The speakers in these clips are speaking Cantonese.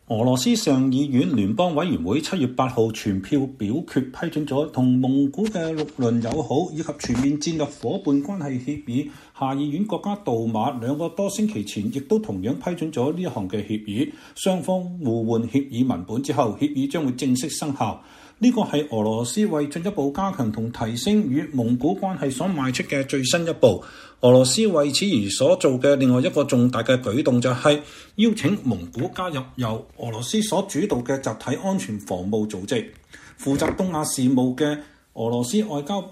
俄羅斯上議院聯邦委員會7月8號全票表決批准咗同蒙古嘅六輪友好以及全面戰略夥伴關係協議。下議院國家杜馬2個多星期前亦都同樣批准咗呢一項嘅協議，雙方互換協議文本之後，協議將會正式生效。呢個係俄羅斯為進一步加強同提升與蒙古關係所邁出嘅最新一步。俄羅斯為此而所做嘅另外一個重大嘅舉動就係邀請蒙古加入由俄羅斯所主導嘅集體安全防務組織。負責東亞事務嘅俄羅斯外交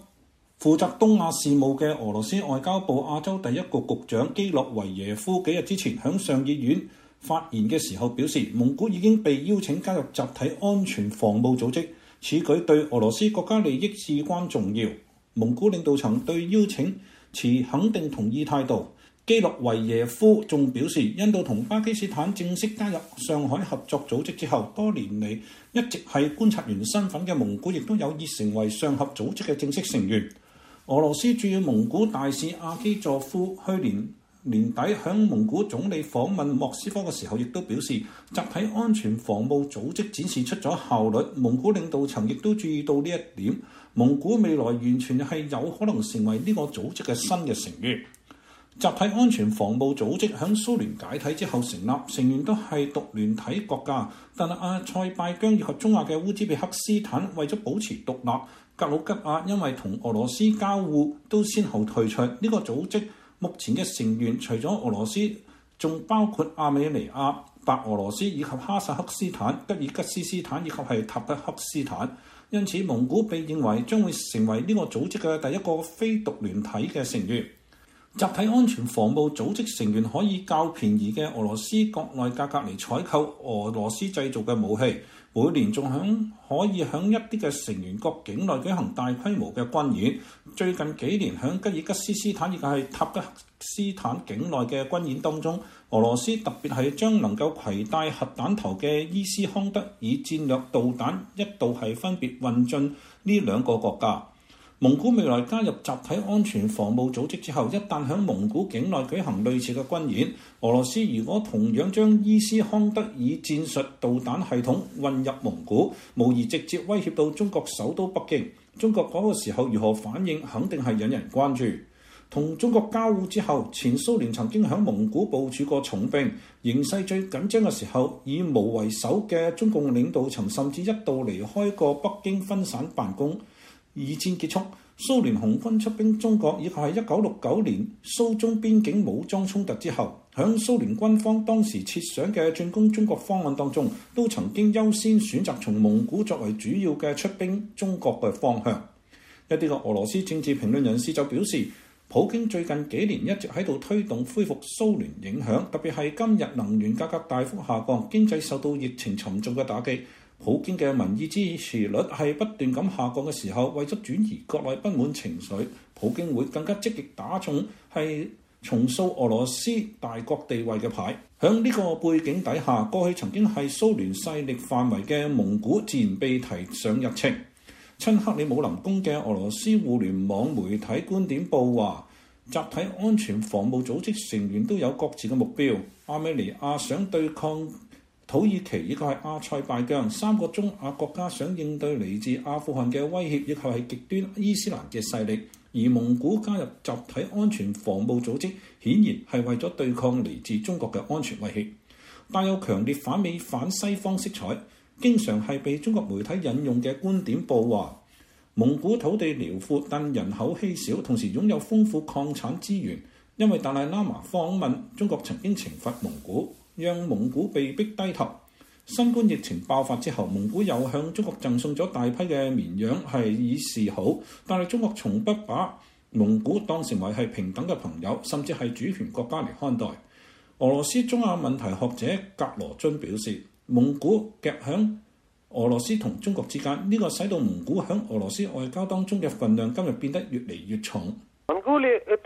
部亞洲第一局局長基洛維耶夫幾日之前喺上議院發言嘅時候表示，蒙古已經被邀請加入集體安全防務組織，此舉對俄羅斯國家利益至關重要。蒙古領導層對邀請持肯定同意態度。基洛維耶夫仲表示，印度同巴基斯坦正式加入上海合作組織之後，多年嚟一直係觀察員身份嘅蒙古亦都有意成為上合組織嘅正式成員。俄羅斯駐蒙古大使阿基佐夫去年年底向蒙古總理訪問莫斯科嘅時候，亦都表示集體安全防務組織展示出咗效率。蒙古領導層亦都注意到呢一點，蒙古未來完全係有可能成為呢個組織嘅新嘅成員。集體安全防務組織響蘇聯解體之後成立，成員都係獨聯體國家，但係阿塞拜疆以及中亞嘅烏茲別克斯坦為咗保持獨立，格魯吉亞因為同俄羅斯交惡都先後退出呢個組織。目前嘅成員除咗俄羅斯，仲包括亞美尼亞、白俄羅斯以及哈薩克斯坦、吉爾吉斯斯坦以及係塔吉克斯坦。因此蒙古被認為將會成為呢個組織嘅第一個非獨聯體嘅成員。集體安全防務組織成員可以較便宜嘅俄羅斯國內價格嚟採購俄羅斯製造嘅武器，每年仲可以喺一啲嘅成員國境內舉行大規模嘅軍演。最近幾年喺吉爾吉斯斯坦以及係塔吉克斯坦境內嘅軍演當中，俄羅斯特別係將能夠攜帶核彈頭嘅伊斯康德爾戰略導彈一度係分別運進呢兩個國家。蒙古未來加入集體安全防務組織之後，一旦喺蒙古境內舉行類似嘅軍演，俄羅斯如果同樣將伊斯康德爾戰術導彈系統運入蒙古，無疑直接威脅到中國首都北京。中國嗰個時候如何反應，肯定係引人關注。同中國交惡之後，前蘇聯曾經喺蒙古部署過重兵，形勢最緊張嘅時候，以毛為首嘅中共領導層甚至一度離開過北京分散辦公。二戰結束，蘇聯紅軍出兵中國，以及係1969年蘇中邊境武裝衝突之後，響蘇聯軍方當時設想嘅進攻中國方案當中，都曾經優先選擇從蒙古作為主要嘅出兵中國嘅方向。一啲嘅俄羅斯政治評論人士就表示，普京最近幾年一直喺度推動恢復蘇聯影響，特別係今日能源價格大幅下降，經濟受到疫情沉重嘅打擊。普京嘅民意支持率係不斷咁下降嘅時候，為咗轉移國內不滿情緒，普京會更加積極打中係重塑俄羅斯大國地位嘅牌。響呢個背景底下，過去曾經係蘇聯勢力範圍嘅蒙古自然被提上日程。親克里姆林宮嘅俄羅斯互聯網媒體觀點報話，集體安全防務組織成員都有各自嘅目標。亞美尼亞想對抗土耳其以及係阿塞拜疆3個中亞國家，想應對嚟自阿富汗嘅威脅，以及係極端伊斯蘭嘅勢力。而蒙古加入集體安全防務組織，顯然係為咗對抗嚟自中國嘅安全威脅，帶有強烈反美反西方色彩。經常係被中國媒體引用嘅觀點報話，蒙古土地遼闊，但人口稀少，同時擁有豐富礦產資源。因為達賴喇嘛訪問，中國曾經懲罰蒙古，讓蒙古被逼低頭。新冠疫情爆發之後，蒙古又向中國贈送咗大批嘅綿羊，係以示好。但係中國從不把蒙古當成為係平等嘅朋友，甚至係主權國家嚟看待。俄羅斯中亞問題學者格羅津表示，蒙古夾響俄羅斯同中國之間，呢個使到蒙古響俄羅斯外交當中嘅分量今日變得越嚟越重。格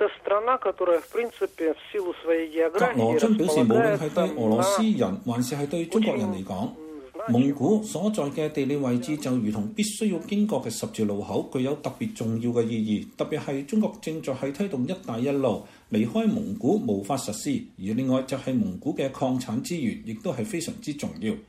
羅津表示，無論係對俄羅斯人還是係對中國人嚟講，蒙古所在嘅地理位置就如同必須要經過嘅十字路口，具有特別重要嘅意義。特別係中國正在係推動一帶一路，離開蒙古無法實施。而另外就係蒙古嘅礦產資源，亦都係非常之重要。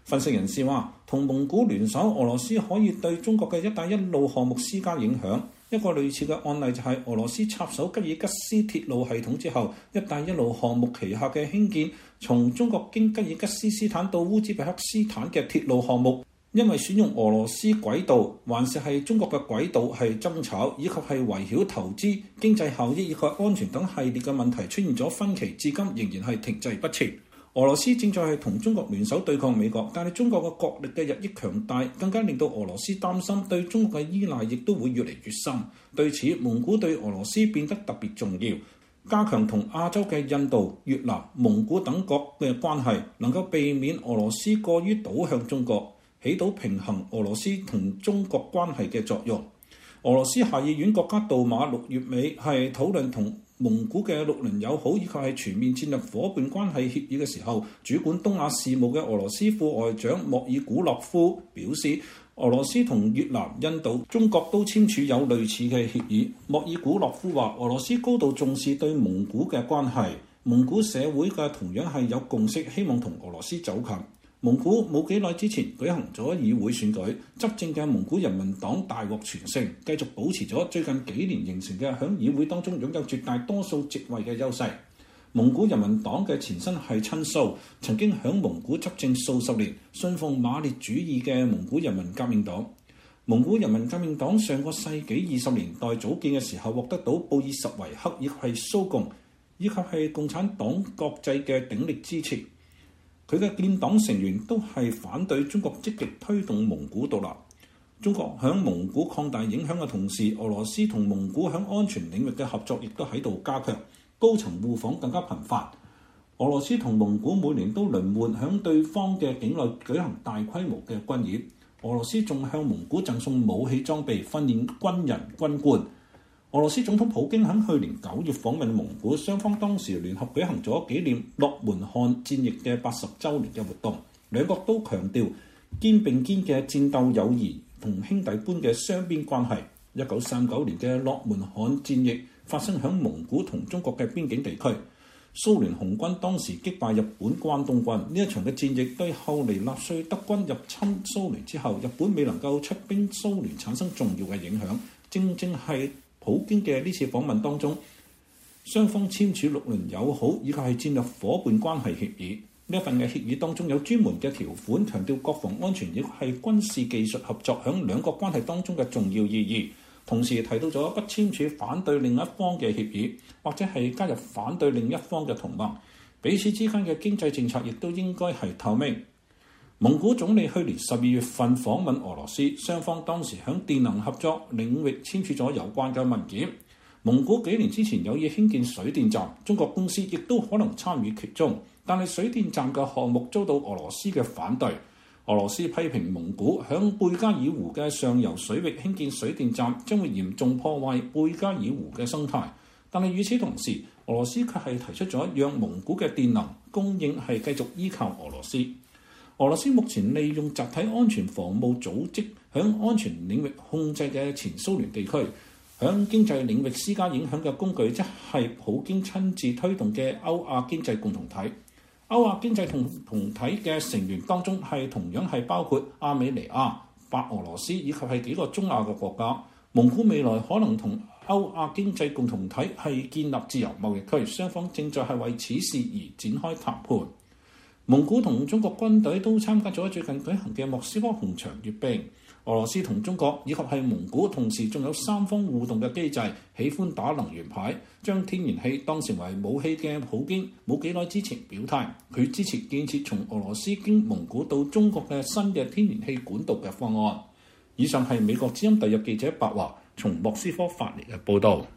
分析人士話，同蒙古聯手，俄羅斯可以對中國嘅一帶一路項目施加影響。一個類似嘅案例就係俄羅斯插手吉爾吉斯鐵路系統之後，一帶一路項目旗下嘅興建從中國經吉爾吉斯斯坦到烏茲別克斯坦嘅鐵路項目，因為選用俄羅斯軌道還是係中國嘅軌道係爭吵，以及係圍繞投資、經濟效益以及安全等系列嘅問題出現咗分歧，至今仍然係停滯不前。俄羅斯正在係同中國聯手對抗美國，但係中國嘅國力嘅日益強大，更加令到俄羅斯擔心對中國嘅依賴亦都會越嚟越深。對此，蒙古對俄羅斯變得特別重要，加強同亞洲嘅印度、越南、蒙古等國嘅關係，能夠避免俄羅斯過於倒向中國，起到平衡俄羅斯同中國關係嘅作用。俄羅斯下議院國家杜馬6月尾係討論同蒙古嘅六鄰友好以及係全面戰略夥伴關係協議嘅時候，主管東亞事務嘅俄羅斯副外長莫爾古洛夫表示，俄羅斯同越南、印度、中國都簽署有類似嘅協議。莫爾古洛夫話，俄羅斯高度重視對蒙古嘅關係，蒙古社會嘅同樣係有共識，希望同俄羅斯走近。蒙古冇幾耐之前舉行咗議會選舉，執政嘅蒙古人民黨大獲全勝，繼續保持咗最近幾年形成嘅響議會當中擁有絕大多數席位嘅優勢。蒙古人民黨嘅前身係親蘇，曾經響蒙古執政數十年，信奉馬列主義嘅蒙古人民革命黨。蒙古人民革命黨上個世紀20年代組建嘅時候，獲得到布爾什維克以及係蘇共以及係共產黨國際嘅鼎力支持。佢嘅建黨成員都係反對中國積極推動蒙古獨立。中國響蒙古擴大影響嘅同時，俄羅斯同蒙古響安全領域嘅合作亦都喺度加強，高層互訪更加頻繁。俄羅斯同蒙古每年都輪換響對方嘅境內舉行大規模嘅軍演。俄羅斯仲向蒙古贈送武器裝備，訓練軍人軍官。俄羅斯總統普京喺去年9月訪問蒙古，雙方當時聯合舉行咗紀念諾門漢戰役嘅80週年嘅活動。兩國都強調肩並肩嘅戰鬥友誼同兄弟般嘅雙邊關係。1939年嘅諾門漢戰役發生喺蒙古同中國嘅邊境地區，蘇聯紅軍當時擊敗日本關東軍。呢一場嘅戰役對後嚟納粹德軍入侵蘇聯之後，日本未能夠出兵蘇聯產生重要嘅影響。正係普京嘅呢次訪問當中，雙方簽署六鄰友好以及係戰略夥伴關係協議。呢一份嘅協議當中有專門嘅條款，強調國防安全亦係軍事技術合作響兩國關係當中嘅重要意義。同時提到咗不簽署反對另一方嘅協議，或者係加入反對另一方嘅同盟。彼此之間嘅經濟政策亦都應該係透明。蒙古總理去年12月份訪問俄羅斯，雙方當時喺電能合作領域簽署咗有關嘅文件。蒙古幾年之前有意興建水電站，中國公司亦都可能參與其中，但係水電站嘅項目遭到俄羅斯嘅反對。俄羅斯批評蒙古響貝加爾湖嘅上游水域興建水電站將會嚴重破壞貝加爾湖嘅生態，但係與此同時，俄羅斯卻係提出咗讓蒙古嘅電能供應係繼續依靠俄羅斯。俄羅斯目前利用集體安全防務組織響安全領域控制嘅前蘇聯地區，響經濟領域施加影響嘅工具，即係普京親自推動嘅歐亞經濟共同體。歐亞經濟共同體嘅成員當中係同樣係包括亞美尼亞、白俄羅斯以及係幾個中亞嘅國家。蒙古未來可能同歐亞經濟共同體係建立自由貿易區，雙方正在係為此事而展開談判。蒙古同中國軍隊都參加咗最近舉行嘅莫斯科紅場閱兵。俄羅斯同中國以及係蒙古同時仲有三方互動嘅機制，喜歡打能源牌，將天然氣當成為武器嘅普京冇幾耐之前表態，佢支持建設從俄羅斯經蒙古到中國嘅新嘅天然氣管道嘅方案。以上係美國之音特約記者白華從莫斯科發嚟嘅報導。